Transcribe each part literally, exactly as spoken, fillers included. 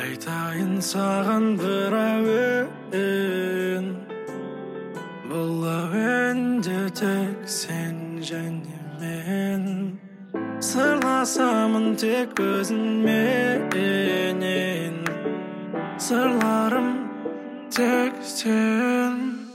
Айтайын саған бір әуен, бұл әуенде тек сен және мен. Сырласамын тек өзіңменен, сырларым тек сен.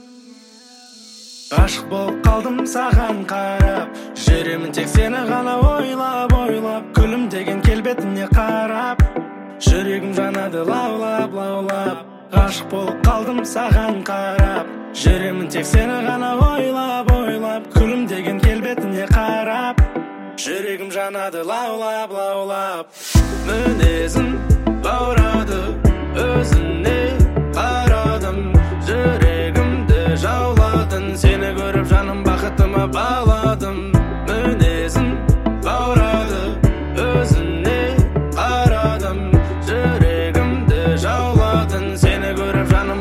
Ғашық болып қалдым саған қарап, жүремін тек сені ғана ойлап, ойлап. Күлімдеген келбетіне қарап, жүрегім жанады лаулап, лаулап. Ғашық болып қалдым саған қарап, жүремін тек сені ғана ойлап, ойлап. Күлімдеген келбетіне қарап, жүрегім жанады лаулап, лаулап. Мінезің баурады, өзіне қарадым, жүрегімді жауладың. Сені көріп жаным бақытыма баладым. Мінезің баурады, өзіне қарадым, жүрегімді жауладың. Сені көріп жаным.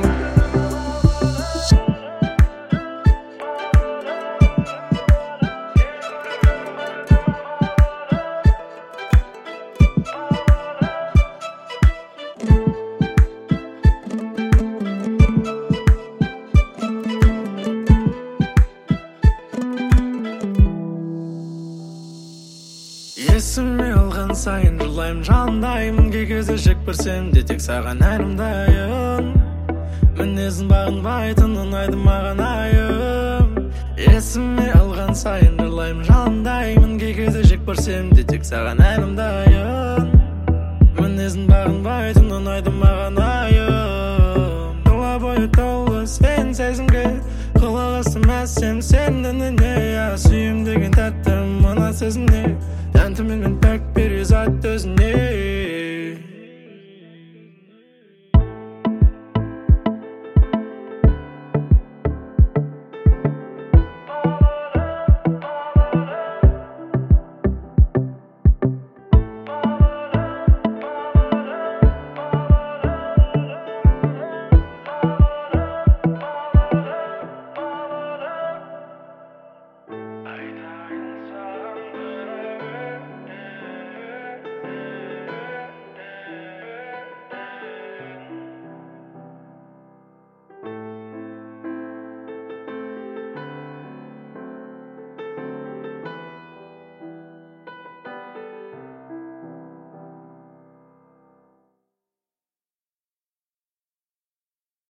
Есіме алған сайын жылаймын, жалындаймын. Кей кезде жек көрсем де тек саған әнімдайын. Мінезің бағынбайтын ұнайды маған айым. Есіме алған сайын жылаймын, жалындаймын. Кей кезде жек көрсем де тек саған әнімдайын. Мінезің бағынбайтын ұнайды маған айым. Тұла бойы толы сен сезімге, құлақ астым әсем сен үніне. Сүйем деген тәттім мына сезімне, тәнтіммен пәк перизат өзіне.